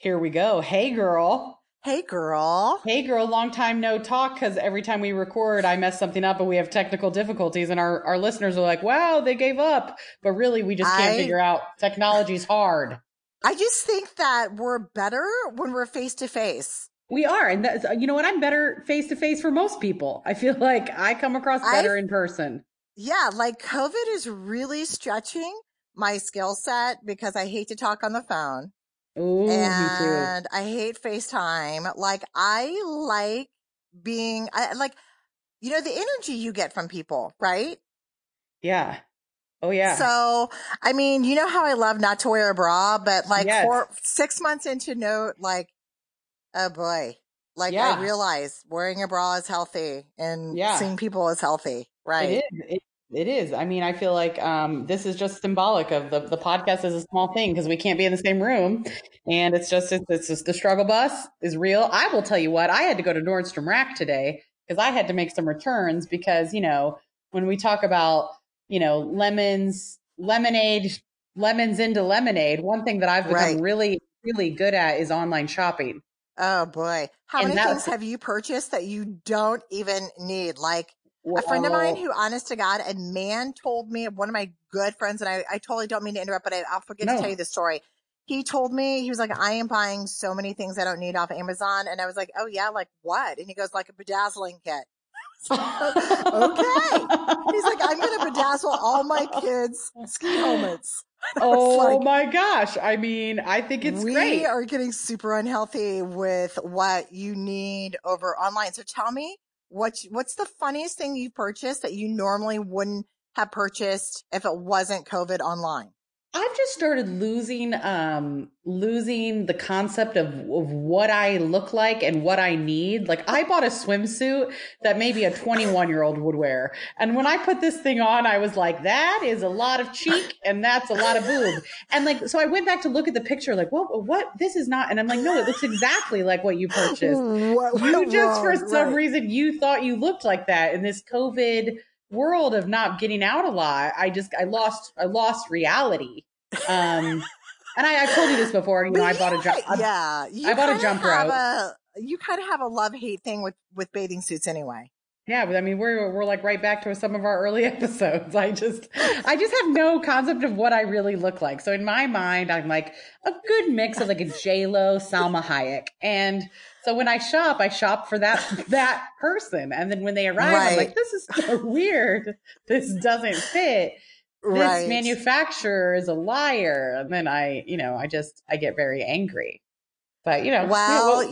Here we go. Hey, girl. Hey, girl. Hey, girl. Long time no talk because every time we record, I mess something up and we have technical difficulties, and our listeners are like, wow, they gave up. But really, we just can't I figure out. Technology's hard. I just think that we're better when we're face to face. We are. And that's, you know what? I'm better face to face for most people. I feel like I come across I better in person. Yeah, like COVID is really stretching my skill set because I hate to talk on the phone Ooh, me too. and I hate FaceTime. Like I like being I like the energy you get from people, right? Yeah. Oh, yeah. So, I mean, you know how I love not to wear a bra, but like Yes. 6 months into no, like, oh boy. Like I Yeah. realize wearing a bra is healthy and Yeah. seeing people is healthy. It Right. is. It is. I mean, I feel like this is just symbolic of the podcast is a small thing because we can't be in the same room, and it's just the struggle bus is real. I will tell you what, I had to go to Nordstrom Rack today because I had to make some returns because when we talk about lemons into lemonade, one thing that I've become Right. really really good at is online shopping, Oh boy. How and many things that's have you purchased that you don't even need? Like a friend of mine well, who, honest to God, a man told me, one of my good friends, and I totally don't mean to interrupt, but I'll forget to tell no. you the story. He told me, he was like, I am buying so many things I don't need off Amazon. And I was like, oh yeah, like what? And he goes, like a bedazzling kit. Okay. He's like, I'm going to bedazzle all my kids' ski helmets. I was Oh like, my gosh. I mean, I think it's we great. are getting super unhealthy with what you need over online. So tell me, what's the funniest thing you purchased that you normally wouldn't have purchased if it wasn't COVID online? I've just started losing the concept of what I look like and what I need. Like I bought a swimsuit that maybe a 21-year-old would wear. And when I put this thing on, I was like, that is a lot of cheek and that's a lot of boob. And like, so I went back to look at the picture, like, well, what? This is not. And I'm like, no, it looks exactly like what you purchased. What You went just, for wrong? some Right. reason, you thought you looked like that in this COVID world of not getting out a lot. I lost reality. And I've told you this before. But I bought a jump. yeah, I bought a jump rope. you kind of have a love hate thing with bathing suits anyway. Yeah, but I mean, we're like right back to some of our early episodes. I just have no concept of what I really look like. So in my mind, I'm like a good mix of like a J-Lo, Salma Hayek. And so when I shop for that person. And then when they arrive, I'm Right. like, this is so weird. This doesn't fit. This Right. manufacturer is a liar. And then I get very angry. But Well,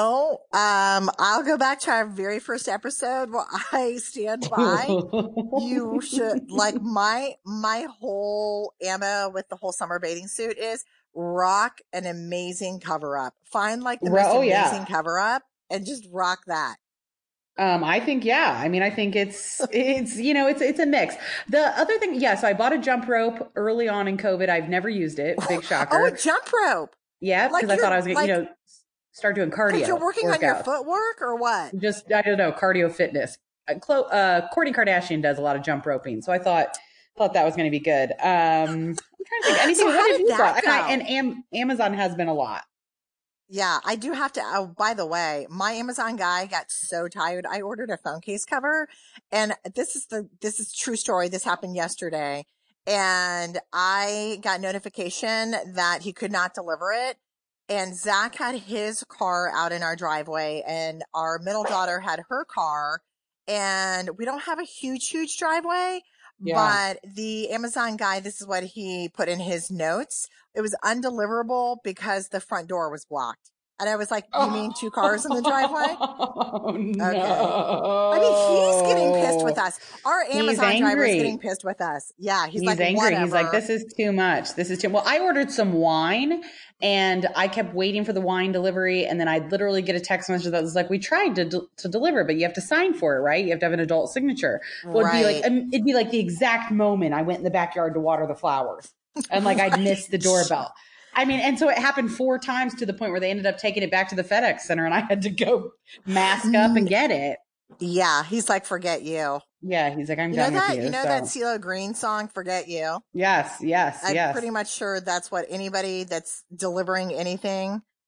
I'll go back to our very first episode where I stand by. You should like my whole ammo with the whole summer bathing suit is rock an amazing cover up. Find like the most Oh amazing yeah. cover up and just rock that. I think, yeah. I mean, I think it's a mix. The other thing, yeah, so I bought a jump rope early on in COVID. I've never used it. Big Oh, a shocker. jump rope. Yeah, because Like I thought I you're was going like to, start doing because you're cardio working on your workouts. footwork or what? Just, I don't know, cardio fitness. Kourtney Kardashian does a lot of jump roping. So I thought that was going to be good. I'm trying to think anything. So What how did did you that buy? go? Amazon has been a lot. Yeah, I do have to. Oh, by the way, my Amazon guy got so tired. I ordered a phone case cover, and this is true story. This happened yesterday, and I got notification that he could not deliver it. And Zach had his car out in our driveway, and our middle daughter had her car, and we don't have a huge driveway. Yeah. But the Amazon guy, this is what he put in his notes. It was undeliverable because the front door was blocked. And I was like, you mean two cars in the driveway? Oh, Okay. I mean, he's getting pissed with no. us. Our He's Amazon driver is getting angry. pissed with us. Yeah. He's He's like, angry. He's like, whatever. this is too much. This is too. Well, I ordered some wine and I kept waiting for the wine delivery. And then I'd literally get a text message that was like, we tried to deliver, but you have to sign for it, right? You have to have an adult signature. Well, Right. it'd be like the exact moment I went in the backyard to water the flowers and like I'd missed the doorbell. I mean, and so it happened 4 times to the point where they ended up taking it back to the FedEx center and I had to go mask up and get it. Yeah. He's like, forget you. Yeah. He's like, I'm You know done with that? you. You know that So CeeLo Green song, Forget You? yes. I'm pretty much sure that's what anybody that's delivering anything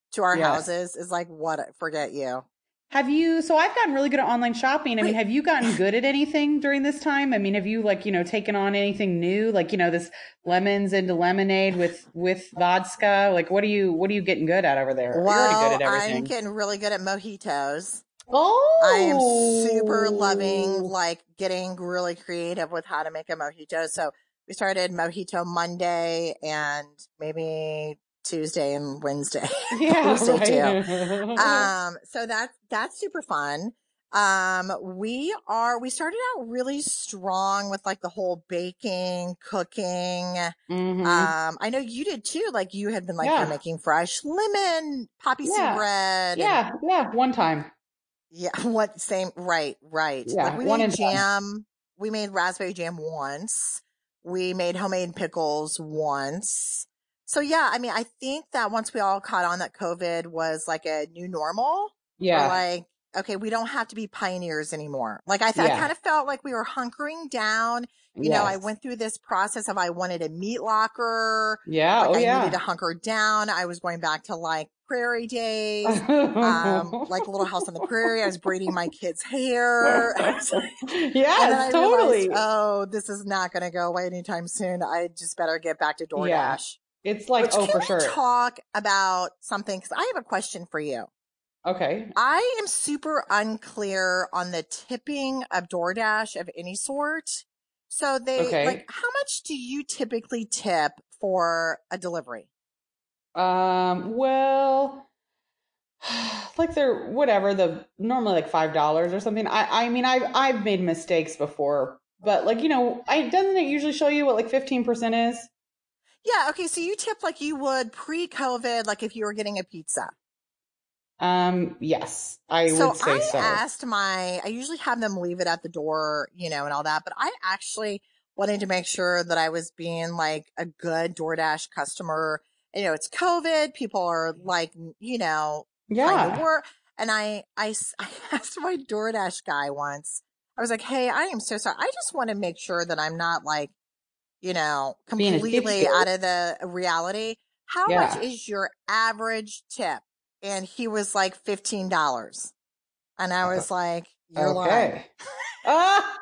to our Yes. houses is like, what? Forget you. So I've gotten really good at online shopping. I mean, have you gotten good at anything during this time? I mean, have you like, taken on anything new? Like, this lemons into lemonade with vodka? Like, what are you getting good at over there? You're already good Well, at I'm everything. getting really good at mojitos. I am super loving Oh, like getting really creative with how to make a mojito. So we started Mojito Monday and maybe Tuesday and Wednesday, yeah, Thursday too. right. So that's super fun. We started out really strong with like the whole baking, cooking. hmm I know you did too. Like you had been like you're Yeah, making fresh lemon poppy seed yeah, bread and yeah, yeah. One time. yeah, what same right, right. Like Yeah, we one made and done. jam, we made raspberry jam once. We made homemade pickles once. So yeah, I mean, I think that once we all caught on that COVID was like a new normal, we're Yeah, like, okay, we don't have to be pioneers anymore. Like I yeah, kind of felt like we were hunkering down. I yes. went through this process of I wanted a meat locker. Yeah, Like oh I needed to yeah. hunker down. I was going back to like prairie days, like Little House on the Prairie. I was braiding my kids' hair. And then Yes, I realized, totally. oh, this is not going to go away anytime soon. I just better get back to Yeah. DoorDash. It's like, Which oh, can for we sure. talk about something? Because I have a question for you. Okay. I am super unclear on the tipping of DoorDash of any sort. So Okay. how much do you typically tip for a delivery? Well, like they're whatever, the normally like $5 or something. I mean I've made mistakes before, but like, I doesn't it usually show you what like 15% is? Yeah. Okay. So you tip like you would pre-COVID, like if you were getting a pizza. Yes, I So would say so. I usually have them leave it at the door, and all that, but I actually wanted to make sure that I was being like a good DoorDash customer. It's COVID. People are like, trying to Yeah. work. And I asked my DoorDash guy once, I was like, hey, I am so sorry. I just want to make sure that I'm not like, Being a completely dipshit. out of the reality. How much Yeah. is your average tip? And he was like $15. And I was like, you're lying. Okay. Ah.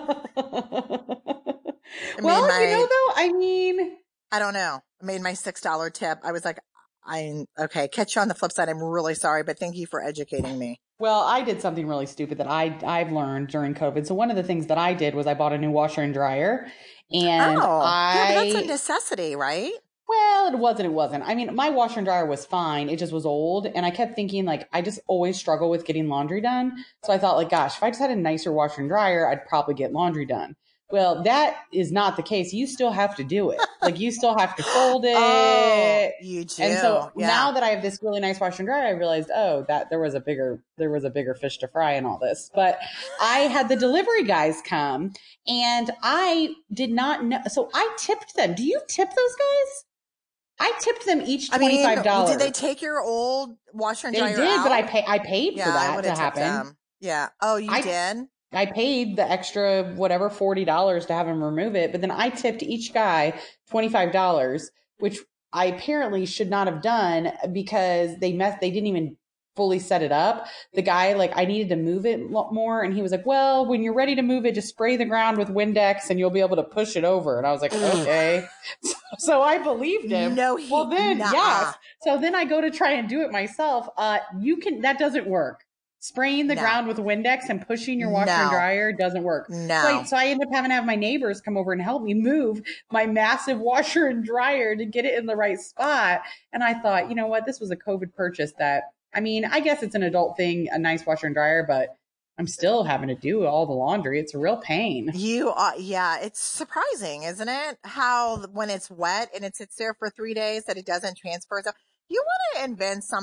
I made Well, my, though, I mean, I don't know. I made my $6 tip. I was like, okay. Catch you on the flip side. I'm really sorry, but thank you for educating me. well, I did something really stupid that I've learned during COVID. So one of the things that I did was I bought a new washer and dryer, and Oh, yeah, but that's a necessity, right? well, it wasn't. I mean, my washer and dryer was fine. It just was old. And I kept thinking, like, I just always struggle with getting laundry done. So I thought, like, gosh, if I just had a nicer washer and dryer, I'd probably get laundry done. Well, that is not the case. You still have to do it. Like, you still have to fold Oh, it. you do. And so Yeah. now that I have this really nice washer and dryer, I realized, oh, that there was a bigger fish to fry in all this. But I had the delivery guys come and I did not know. So I tipped them. Do you tip those guys? I tipped them each I mean, $25. did they take your old washer and They dryer did, but out? I paid for Yeah, I that would to have tipped happen. them. Yeah. Oh, you I did? I paid the extra whatever $40 to have him remove it, but then I tipped each guy $25, which I apparently should not have done because they didn't even fully set it up. The guy, like, I needed to move it more, and he was like, well, when you're ready to move it, just spray the ground with Windex and you'll be able to push it over. And I was like, okay. So I believed him. No, Well, then, yes. nuh-uh. So then I go to try and do it myself. That doesn't work. Spraying the No, ground with Windex and pushing your washer and no, dryer doesn't work. no. So I end up having to have my neighbors come over and help me move my massive washer and dryer to get it in the right spot. And I thought, you know what? This was a COVID purchase that, I mean, I guess it's an adult thing, a nice washer and dryer, but I'm still having to do all the laundry. It's a real pain. Yeah, it's surprising, isn't it? How when it's wet and it sits there for 3 days that it doesn't transfer. So you want to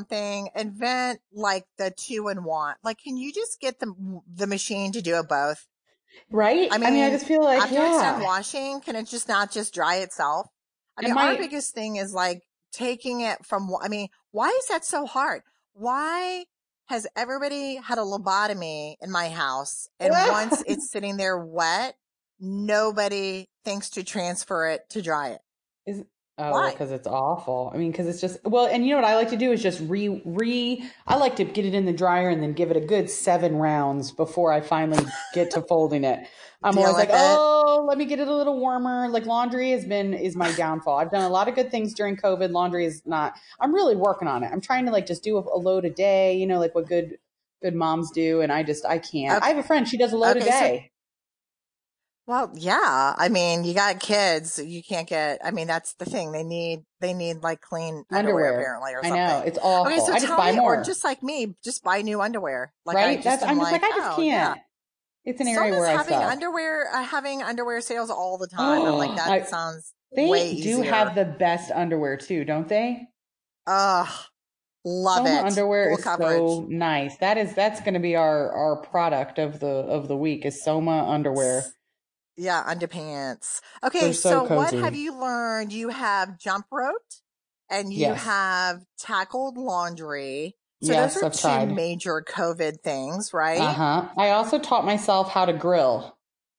invent like the 2-in-1. Like, can you just get the machine to do it both? Right? I I mean, I mean, just feel like, after it's done yeah. washing, can it just not just dry itself? I mean, And our my, biggest thing is like taking it from, I mean, why is that so hard? Why has everybody had a lobotomy in my house? And once it's sitting there wet, nobody thinks to transfer it to dry it. is Oh, well, Why? because it's awful. I mean, because it's just, well, and you know what I like to do is just I like to get it in the dryer and then give it a good 7 rounds before I finally get to folding it. I'm Deal always like, with it. oh, let me get it a little warmer. Like laundry is my downfall. I've done a lot of good things during COVID. Laundry is not, I'm really working on it. I'm trying to like just do a load a day, you know, like what good moms do. And I can't. I Okay. have a friend, she does a load a Okay. So, day. well, yeah. I mean, you got kids. You can't get, I mean, that's the thing. They need like clean underwear Underwear. apparently or I know. something. It's Okay. awful. So I just tell buy me, or more, just like me, just buy new underwear. Like I right? just am I'm just like, like, I just oh yeah. can't. It's an area Soma's where I suck. having underwear sales all the time. I'm like, Oh, that sounds way they do have easier. the best underwear too, don't they? Ugh, love Soma it. underwear Full is so coverage. nice. That's going to be our product of the week is Soma underwear. Yeah, underpants. They're Okay, so so what have cozy. you learned? You have jump roped and you Yes. have tackled laundry. So those Yes, are I've two tried. major COVID things, right? Uh-huh. I also taught myself how to grill.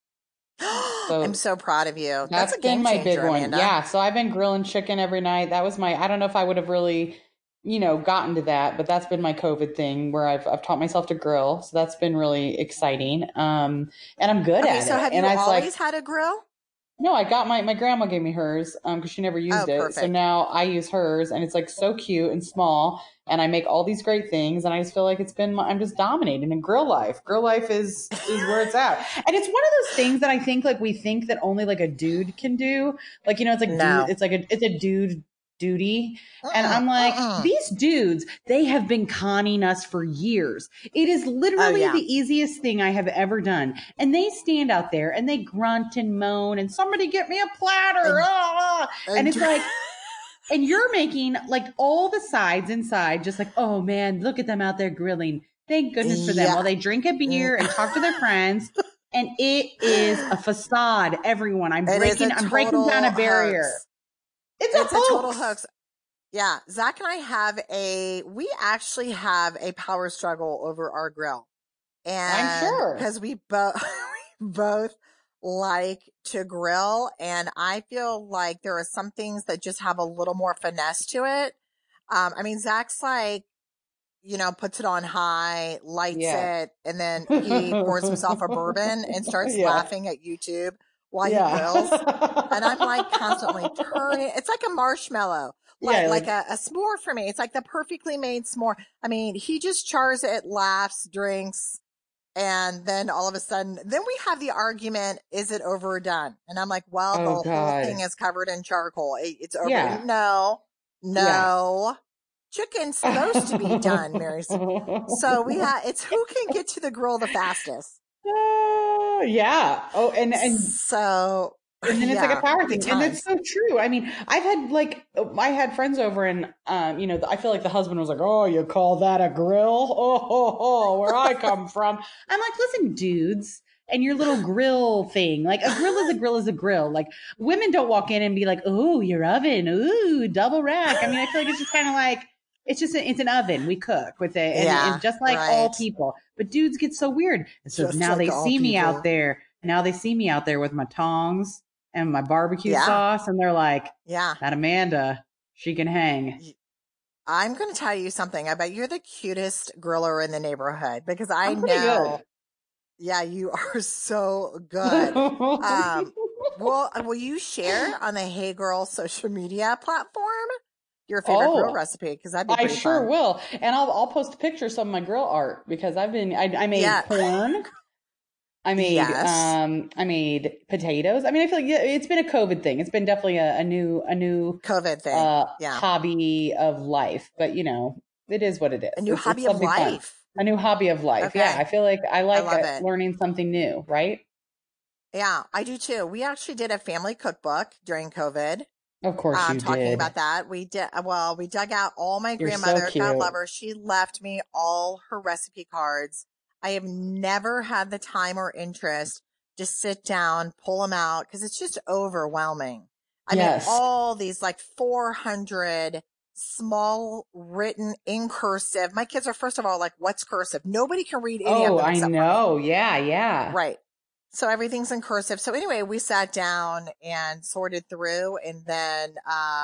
I'm So so proud of you. That's that's a been game my big changer, one. Amanda. Yeah. So I've been grilling chicken every night. That was I don't know if I would have really, gotten to that, but that's been my COVID thing where I've taught myself to grill. So that's been really exciting. And I'm good Okay, at so it. have And you I was like, always had a grill? no, I got my grandma gave me hers, because she never Oh, used it. So perfect. now I use hers and it's like so cute and small and I make all these great things and I just feel like I'm just dominating in grill life. Grill life is where it's at. And it's one of those things that I think like we think that only like a dude can do. Like, it's like No. it's a dude duty. And Mm-mm, I'm like, mm-mm. these dudes, they have been conning us for years. It is Oh, literally yeah. the easiest thing I have ever done. And they stand out there and they grunt and moan and somebody get me a platter. And, Ah! And and it's like, and you're making like all the sides inside, just like, oh man, look at them out there grilling. Thank goodness for them. yeah. While they drink a beer and talk to their friends. And it is a facade, everyone. It is a I'm breaking down a total barrier. hoax. It's a It's a total hoax. hoax. Yeah, Zach and we actually have a power struggle over our grill. I'm And sure. because we both, we both like to grill. And I feel like there are some things that just have a little more finesse to it. I mean, Zach's like, puts it on high, lights Yeah. it, and then he pours himself a bourbon and starts Yeah. laughing at YouTube while he grills. And I'm like constantly Yeah. turning. It's like a marshmallow, Yeah, like a s'more for me. It's like the perfectly made s'more. I mean, he just chars it, laughs, drinks, and then all of a sudden, then we have the argument, is it overdone? And I'm like, well, oh the whole thing God. is covered in charcoal. It's over. Yeah. No, Yeah. no. Chicken's supposed to be done, Mary. So it's who can get to the grill the fastest. Yeah. Oh, and So and then it's like a yeah, power good thing. And it's times. so true. I mean, I had friends over and, I feel like the husband was like, oh, you call that a grill? Where I come from. I'm like, listen, dudes, and your little grill thing, like a grill is a grill is a grill. Like women don't walk in and be like, oh, your oven. Ooh, double rack. I mean, I feel like it's just kind of like, it's an oven. We cook with it. And Yeah, just like all right. people, but dudes get so weird. And so Just now like they all see me out people. there. Now they see me out there with my tongs and my barbecue Yeah, sauce, and they're like, yeah. that Amanda, she can hang. I'm going to tell you something. I bet you're the cutest griller in the neighborhood because I I'm pretty know, good. yeah, you are so good. Will you share on the Hey Girl social media platform your favorite grill Oh, recipe? Because that'd be I pretty sure fun. will. And I'll post a picture of some of my grill art because I made Yeah. corn. Yes. I made potatoes. I mean, I feel like it's been a COVID thing. It's been definitely a new COVID thing. Yeah. hobby of life, but it is what it A is. new It's hobby of something fun. life. A new hobby of life. Yeah. I Okay. feel like I I like love it. learning something new, right? Yeah, I do too. We actually did a family cookbook during COVID. Of course you Talking did. about that. We dug out all my You're so grandmother, God cute. love her. She left me all her recipe cards. I have never had the time or interest to sit down, pull them out because it's just overwhelming. I mean, Yes. all these like 400 small written in cursive. My kids are first of all like, what's cursive? Nobody can read any of Oh, them I except for me. know. Yeah, yeah. Right. So everything's in cursive. So anyway, we sat down and sorted through, and then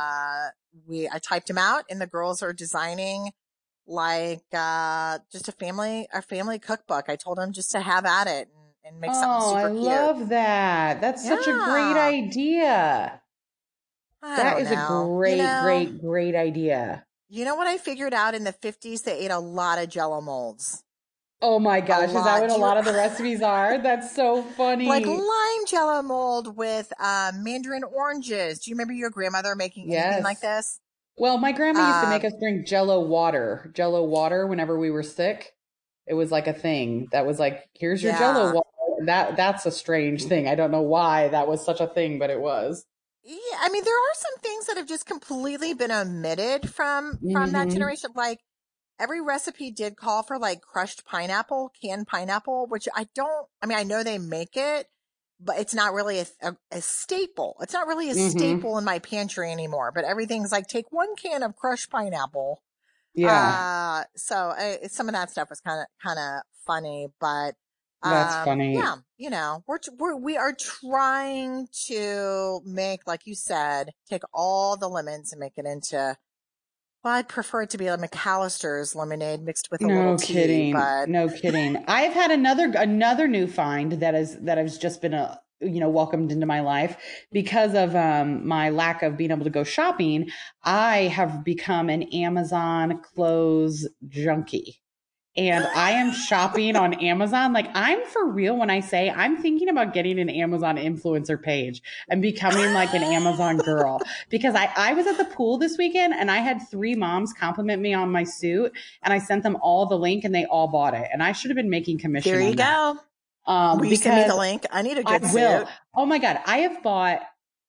I typed them out, and the girls are designing like just a family cookbook. I told them just to have at it and make something Oh, I super cute. love that. That's such a great Yeah. idea. I That don't is a know. You great, know, great, great idea. you know what I figured out in the 50s? They ate a lot of Jello molds. Oh my A gosh, is that lot. what a Do you lot of the recipes are? That's so like funny. lime Jello mold with mandarin oranges? Do you remember your grandmother making anything like Yes. this? Well, my grandma used to make Um, us drink Jello water whenever we were sick. It was like a thing that was like, here's your Jello yeah. water. That's a strange thing. I don't know why that was such a thing, but it was. Yeah, I mean, there are some things that have just completely been omitted from that Hmm. generation. Like every recipe did call for like crushed pineapple, canned pineapple, which I don't. I mean, I know they make it, but it's not really a staple. It's not really a Hmm. staple in my pantry anymore. But everything's like take one can of crushed pineapple. Yeah, Some of that stuff was kind of funny, but that's funny. yeah, you know, we are trying to make, like you said, take all the lemons and make it into. Well, I'd prefer it to be a McAllister's lemonade mixed with a little No tea, kidding. but No kidding. I've had another new find that has just been welcomed into my life because of my lack of being able to go shopping. I have become an Amazon clothes junkie. And I am shopping on Amazon. Like I'm for real when I say I'm thinking about getting an Amazon influencer page and becoming like an Amazon girl because I was at the pool this weekend and I had 3 moms compliment me on my suit and I sent them all the link and they all bought it. And I should have been making there commission you on that. go. Will you send me the Because link? I need a I good will. suit. Oh my God. I have bought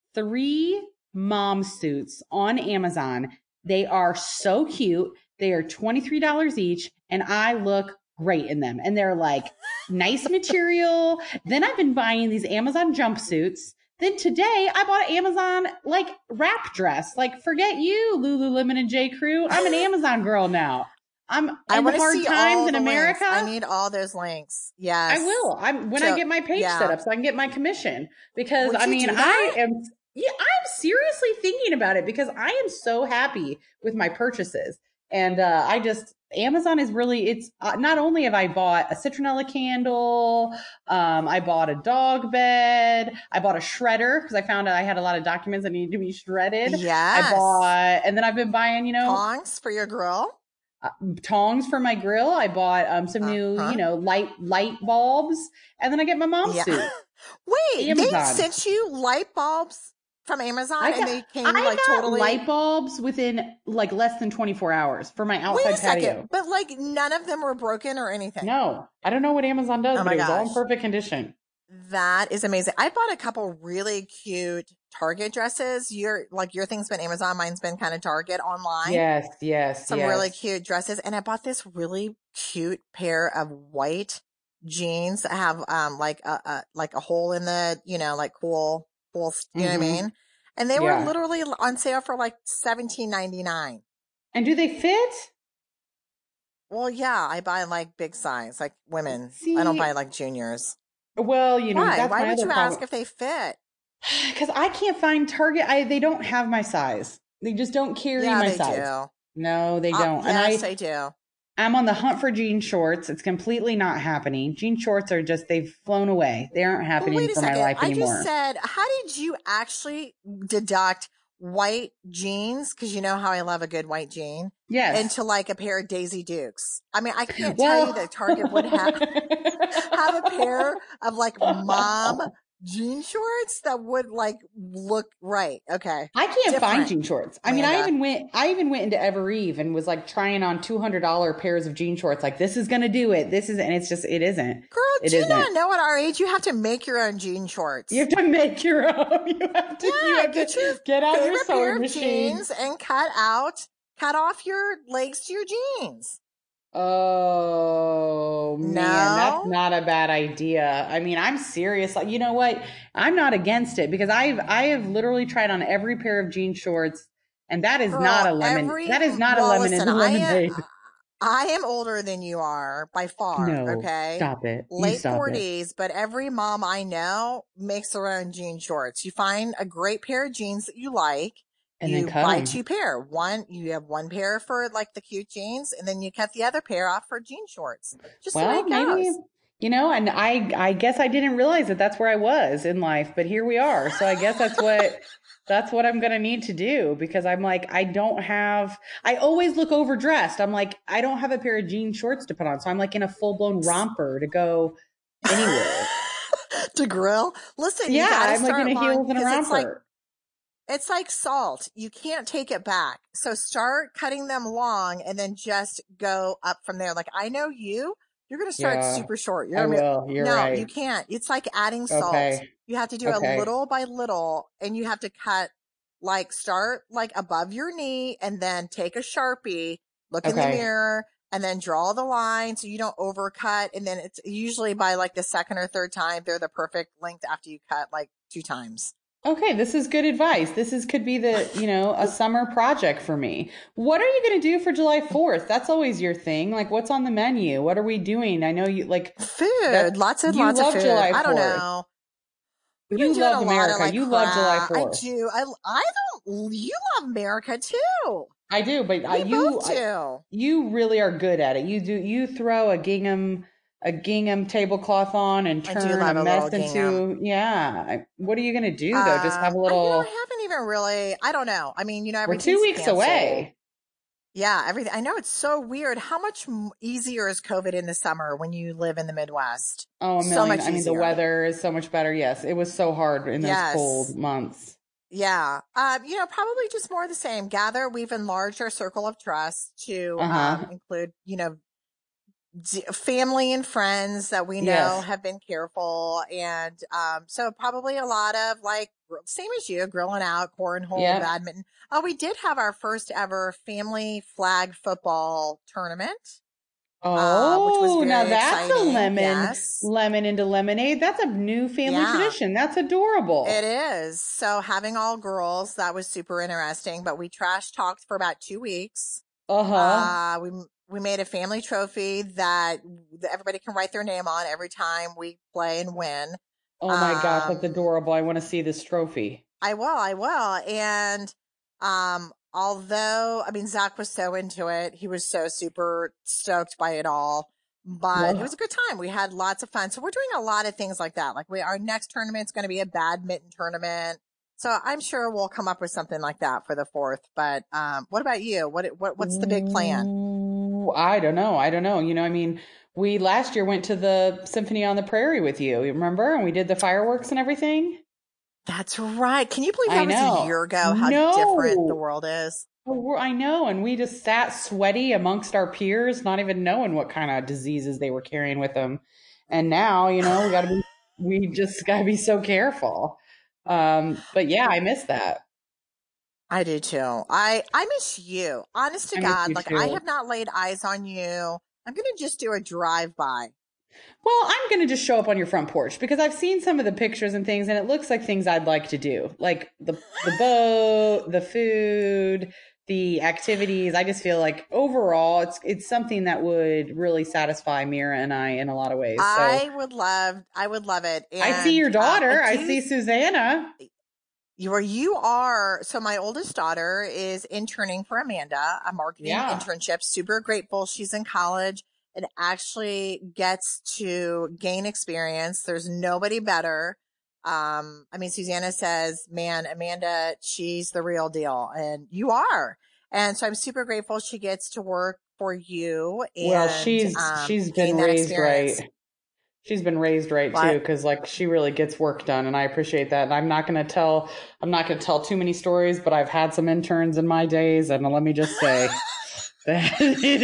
3 mom suits on Amazon. They are so cute. They are $23 each, and I look great in them. And they're like nice material. Then I've been buying these Amazon jumpsuits. Then today I bought an Amazon like wrap dress. Like, forget you, Lululemon and J. Crew. I'm an Amazon girl now. I'm I in want to hard see times all in the links. I America. need all those links. I Yes. will. I'm when I So, get my page set yeah. up so I can get my commission because Would I you mean do I that? am yeah, I'm seriously thinking about it because I am so happy with my purchases. And I just Amazon is really it's not only have I bought a citronella candle, I bought a dog bed, I bought a shredder because I found out I had a lot of documents that needed to be shredded. I Yes. bought and then I've been buying, Tongs for your grill. uh, tongs for my grill. I bought some new, Uh-huh. light bulbs, and then I get my mom Yeah. suit. Wait, they Amazon. sent you light bulbs from Amazon I and got they came like I got totally. light bulbs within like less than 24 hours for my Wait a outside second, patio. but like none of them were broken or anything. No, I don't know what Amazon does, Oh but my it was all in gosh. perfect condition. That is amazing. I bought a couple really cute Target dresses. Your thing's been Amazon, mine's been kind of Target online. Yes, yes, Some really yes. cute dresses. And I bought this really cute pair of white jeans that have like a hole in the, like cool, you know what I Mm-hmm. mean? And they were Yeah. literally on sale for like $17.99. And do they fit? Well, yeah, I buy like big size, like women. I don't buy See, like juniors. well, Why? that's Why my would other you ask problem. if they fit? Because I can't find Target. They don't have my size. They just don't carry Yeah, my they size. do. No, they don't. And Yes, they do. I'm on the hunt for jean shorts. It's completely not happening. Jean shorts are just they've flown away. They aren't Well, happening wait a for my second. life I just anymore. said, how did you actually deduct white jeans? Because you know how I love a good white jean Yes. into like a pair of Daisy Dukes. I mean, I can't tell you Well, that Target would have a pair of like mom jean shorts that would like look right. Okay. I can't find Different, jean shorts. I mean, Amanda. I even went into Evereve and was like trying on $200 pairs of jean shorts. Like this is going to do it. This is, and it's just, it isn't. Girl, It do you isn't. not know at our age you have to make your own jean You shorts? have to make your own. You Yeah, have get to your get out your favorite pair sewing of machine. jeans and cut off your legs to your jeans. Oh man, that's No, not a bad idea. I mean, I'm serious. Like, you know what? I'm not against it because I have literally tried on every pair of jean shorts, and that is not girl, a lemon. That is not a well, lemon in listen, the lemonade. I am older than you are by far, No, okay? stop it. You Late stop it. 40s, but every mom I know makes their own jean shorts. You find a great pair of jeans that you like, And then you cut buy them. two pair. One, you have one pair for like the cute jeans, and then you cut the other pair off for jean shorts. Just the way Well, it maybe, goes. and I guess I didn't realize that that's where I was in life, but here we are. So I guess that's what I'm going to need to do because I'm like, I always look overdressed. I'm like, I don't have a pair of jean shorts to put on. So I'm like in a full blown romper to go anywhere. To grill. Listen, you Yeah, got to I'm like in start a long heels and a because romper. it's like salt. You can't take it back. So start cutting them long and then just go up from there. Like I know you're going to start Yeah, super short. I You're going to will. You're no, you right. can't. It's like adding salt. Okay. You have to do it Okay. little by little and you have to cut like start like above your knee and then take a Sharpie, look in the Okay. mirror and then draw the line so you don't overcut. And then it's usually by like the second or third time, they're the perfect length after you cut like 2 times. Okay, this is good advice. Could be a summer project for me. What are you going to do for July 4th? That's always your thing. Like what's on the menu? What are we doing? I know you like Food, that lots and you lots of love food. July I don't 4th. know. We've been You doing love a lot of America. like You love July crap. I 4th. do. I don't. You love America too. I do, but We both do. you really are good at it. You throw a gingham tablecloth on and I do turn a love a little mess gingham. into what are you going to do though? Just have a little I haven't even really. I don't know. I mean, we're 2 everything's weeks canceled. away. Yeah, everything. I know it's so weird. How much easier is COVID in the summer when you live in the Midwest? Oh, a So million. much I mean, the easier. weather is so much better. Yes, it was so hard in those cold Yes. months. Yeah. Probably just more of the same. Gather, we've enlarged our circle of trust to Uh-huh. include, family and friends that we know Yes. have been careful. And so probably a lot of like, same as you, grilling out, cornhole, Yep. badminton. Oh, we did have our first ever family flag football tournament, which was Oh, now very that's a exciting. Yes. lemon into lemonade. That's a new family Yeah. tradition. That's It adorable. is. So having all girls, that was super interesting, but we trash talked for about 2 weeks. Uh-huh. We made a family trophy that everybody can write their name on every time we play and win. Oh my gosh, that's Um, adorable. I want to see this trophy. I will. And, although, I mean, Zach was so into it. He was so super stoked by it all, but it was Well, a good time. We had lots of fun. So we're doing a lot of things like that. Like our next tournament's going to be a badminton tournament. So I'm sure we'll come up with something like that for the 4th. But, what about you? What's the big plan? ooh, I don't know. I don't know. I mean, we last year went to the Symphony on the Prairie with you. You remember? And we did the fireworks and everything. That's right. Can you believe I that was a know. year ago? How different the No. world is. I know. And we just sat sweaty amongst our peers, not even knowing what kind of diseases they were carrying with them. And now, we just got to be so careful. But yeah, I miss that. I do too. I miss you. Honest to I miss God, you like I too. have not laid eyes on you. I'm gonna just do a drive by. Well, I'm going to just show up on your front porch because I've seen some of the pictures and things, and it looks like things I'd like to do, like the boat, the food, the activities. I just feel like overall, it's something that would really satisfy Mira and I in a lot of ways. So I would love it. I see And your I daughter. I do see Susanna. you are so my oldest daughter is interning for Amanda, a marketing Yeah. internship. Super grateful she's in college and actually gets to gain experience. There's nobody better. I mean, Susanna says, man, Amanda, she's the real deal. And you are. And so I'm super grateful she gets to work for you Well, and she's been gain that raised experience. right. She's been raised right too, But because like she really gets work done, and I appreciate that. And I'm not gonna tell too many stories, but I've had some interns in my days, and let me just say that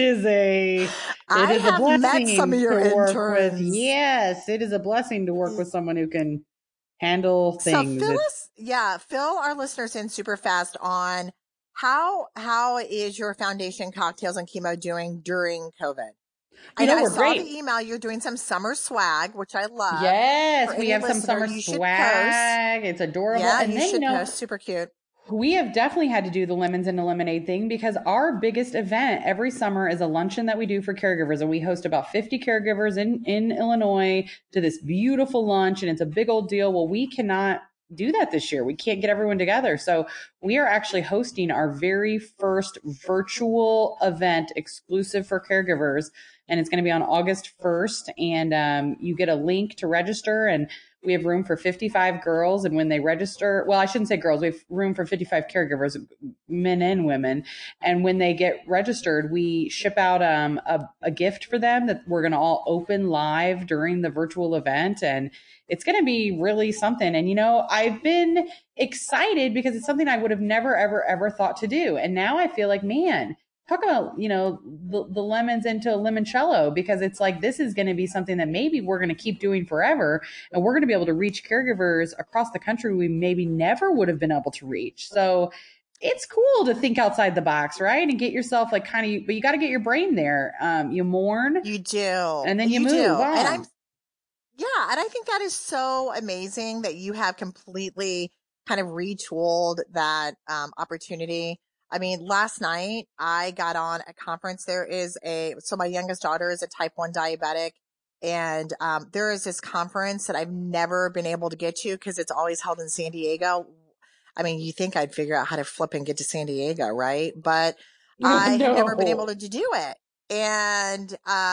it I is a have met some of blessing your to work with. interns. Yes, it is a blessing to work with someone who can handle So things. fill our listeners in super fast on how is your foundation cocktails and chemo doing during COVID? I know I We're saw the great. email. You're doing some summer swag, which I love. For Yes, we any have some listener, summer you should post. swag. It's adorable. Yeah, And you then, should post. Super cute. We have definitely had to do the lemons and the lemonade thing because our biggest event every summer is a luncheon that we do for caregivers. And we host about 50 caregivers in Illinois to this beautiful lunch. And it's a big old deal. Well, we cannot do that this year. We can't get everyone together. So we are actually hosting our very first virtual event exclusive for caregivers. And it's going to be on August 1st. And you get a link to register, and we have room for 55 girls. And when they register, well, I shouldn't say girls, we have room for 55 caregivers, men and women. And when they get registered, we ship out a gift for them that we're going to all open live during the virtual event. And it's going to be really something. And, I've been excited because it's something I would have never, ever, ever thought to do. And now I feel like, man, talk about, the lemons into a limoncello, because it's like, this is going to be something that maybe we're going to keep doing forever. And we're going to be able to reach caregivers across the country we maybe never would have been able to reach. So it's cool to think outside the box, right? And get yourself but you got to get your brain there. You mourn. You do. And then you move on. And I think that is so amazing that you have completely kind of retooled that opportunity. I mean, last night I got on a conference. So my youngest daughter is a type 1 diabetic, and there is this conference that I've never been able to get to because it's always held in San Diego. I mean, you think I'd figure out how to flip and get to San Diego, right? But I have never been able to do it. And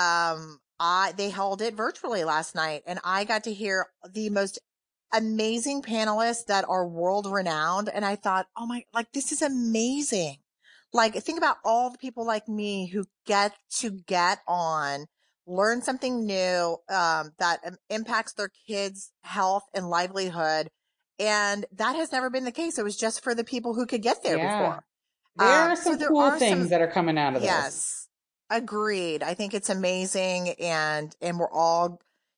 they held it virtually last night, and I got to hear the most amazing panelists that are world renowned. And I thought, oh my, this is amazing. Think about all the people like me who get on, learn something new, that impacts their kids' health and livelihood. And that has never been the case. It was just for the people who could get there before. There are some cool things that are coming out of this. Yes. Agreed. I think it's amazing. And we're all,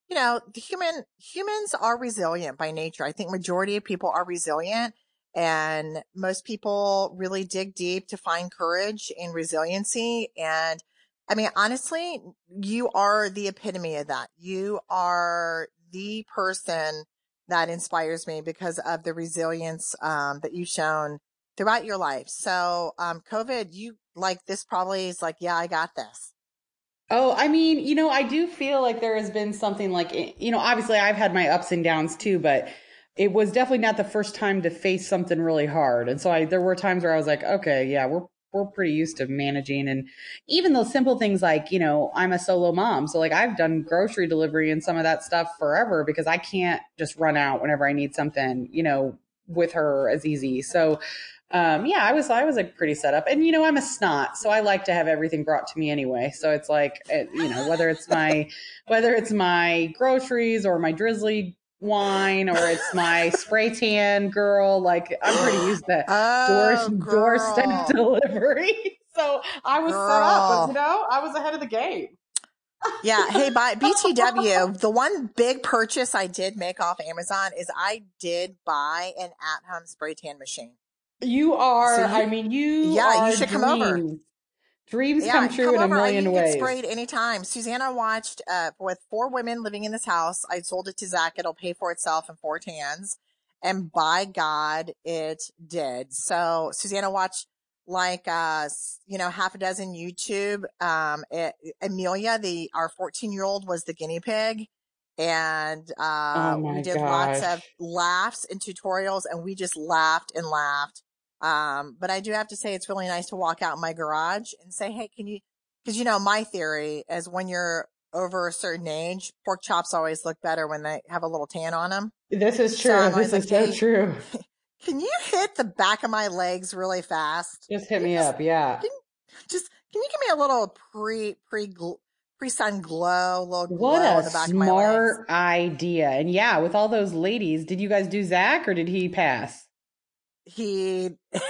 humans are resilient by nature. I think majority of people are resilient, and most people really dig deep to find courage and resiliency. And I mean, honestly, you are the epitome of that. You are the person that inspires me because of the resilience, that you've shown throughout your life. So, COVID, this probably is yeah, I got this. Oh, I mean, I do feel like there has been something obviously I've had my ups and downs too, but it was definitely not the first time to face something really hard. And so there were times where I was like, okay, yeah, we're pretty used to managing. And even those simple things like, I'm a solo mom. So I've done grocery delivery and some of that stuff forever because I can't just run out whenever I need something, with her as easy. So I was pretty set up, and I'm a snot, so I like to have everything brought to me anyway. So it's whether it's my groceries or my drizzly wine or it's my spray tan girl, I'm pretty used to doorstep delivery. So I was set up, but I was ahead of the game. Yeah. Hey, by BTW, the one big purchase I did make off Amazon is I did buy an at-home spray tan machine. You are, you should come over. Dreams come true in a million ways. You get sprayed anytime. Susanna watched, with 4 women living in this house. I sold it to Zach. It'll pay for itself in 4 tans. And by God, it did. So Susanna watched half a dozen YouTube. Amelia, our 14-year-old was the guinea pig. And, we did lots of laughs and tutorials, and we just laughed and laughed. But I do have to say it's really nice to walk out in my garage and say, hey, because my theory is when you're over a certain age, pork chops always look better when they have a little tan on them. This is true. This is so true. Can you hit the back of my legs really fast? Just hit me up. Yeah. Can you give me a little pre-sun glow, little glow on the back of my legs? What a smart idea. And yeah, with all those ladies, did you guys do Zach or did he pass? He's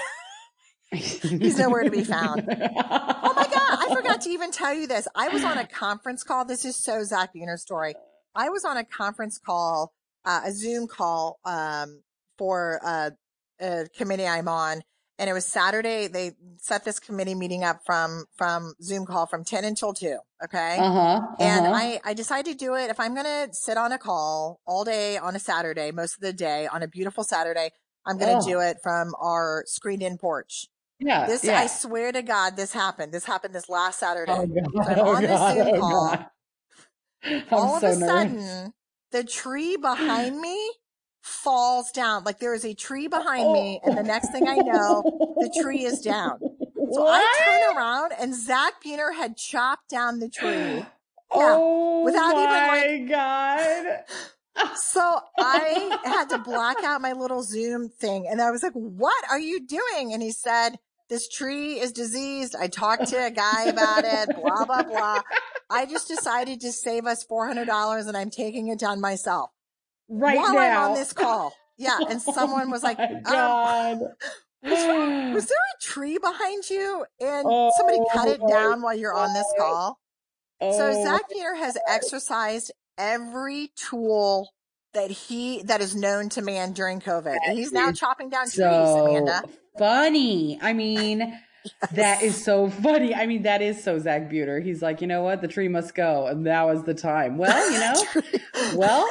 nowhere to be found. Oh my God. I forgot to even tell you this. I was on a conference call. This is so Zach Buhner story. I was on a conference call, a Zoom call, for a committee I'm on. And it was Saturday. They set this committee meeting up from Zoom call from 10 until 2. Okay. And I decided to do it. If I'm going to sit on a call all day on a Saturday, most of the day on a beautiful Saturday, I'm going to do it from our screened-in porch. Yeah, I swear to God, this happened. This happened this last Saturday. Oh, God. So I'm on this Zoom call. God. All of a sudden, the tree behind me falls down. Like there is a tree behind me, and the next thing I know, the tree is down. So I turn around, and Zach Buhner had chopped down the tree. Oh, without my even God. So I had to black out my little Zoom thing. And I was like, what are you doing? And he said, this tree is diseased. I talked to a guy about it, blah, blah, blah. I just decided to save us $400 and I'm taking it down myself. While now. I'm on this call. Yeah. And someone was like, God. was there a tree behind you? And somebody cut it down while you're on this call. So Zach Buhner has exercised every tool that is known to man during COVID. And he's now chopping down trees, Amanda. Funny. I mean, yes. That is so funny. I mean, that is so Zach Buhner. He's like, you know what? The tree must go. And that was the time. Well, you know,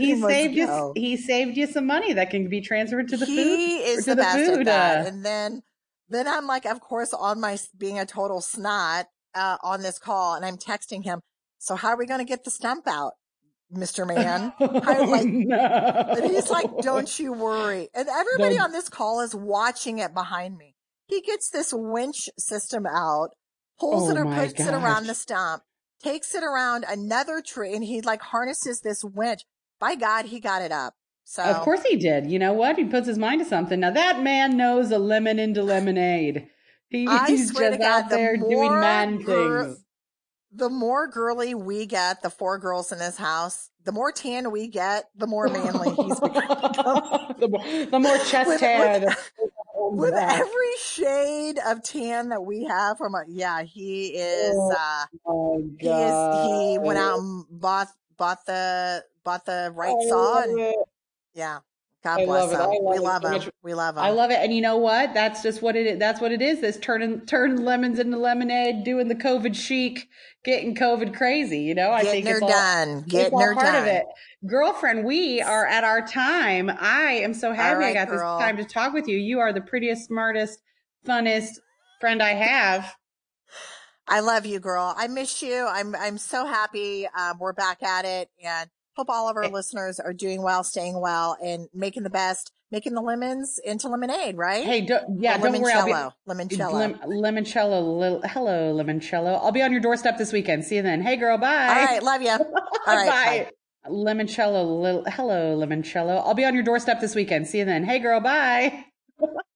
he saved you some money that can be transferred to the food. He is the best at that. And then I'm like, of course, on my being a total snot on this call, and I'm texting him. So how are we going to get the stump out, Mr. Man? And he's like, don't you worry. And everybody on this call is watching it behind me. He gets this winch system out, pulls it or puts it around the stump, takes it around another tree, and he like harnesses this winch. By God, he got it up. So of course he did. You know what? He puts his mind to something. Now that man knows a lemon into lemonade. He's just out there doing man things. The more girly we get, the 4 girls in this house, the more tan we get, the more manly he's become. the more chest hair. With every shade of tan that we have he is, he went out and bought the right saw. And, yeah. God bless him. We love him. We love him. I love it. And you know what? That's just what it is. That's what it is. This turning lemons into lemonade, doing the COVID chic, getting COVID crazy. You know, I think it's all part of it. Girlfriend, we are at our time. I am so happy I got this time to talk with you. You are the prettiest, smartest, funnest friend I have. I love you, girl. I miss you. I'm so happy. We're back at it, and hope all of our listeners are doing well, staying well, and making the lemons into lemonade, right? Hey, don't worry. Limoncello. Limoncello. Hello, limoncello. I'll be on your doorstep this weekend. See you then. Hey, girl. Bye. All right. Love you. All right. Bye. Limoncello. Hello, limoncello. I'll be on your doorstep this weekend. See you then. Hey, girl. Bye.